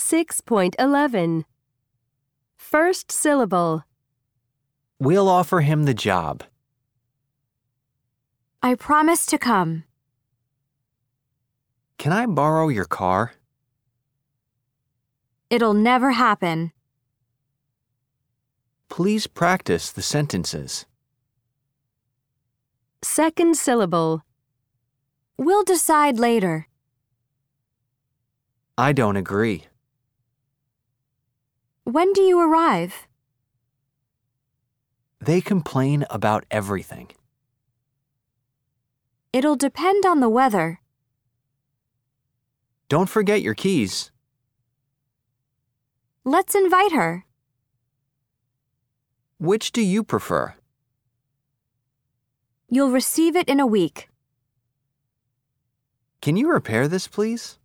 6.11. First syllable. We'll offer him the job. I promise to come. Can I borrow your car? It'll never happen. Please practice the sentences. Second syllable. We'll decide later. I don't agree. When do you arrive? They complain about everything. It'll depend on the weather. Don't forget your keys. Let's invite her. Which do you prefer? You'll receive it in a week. Can you repair this, please?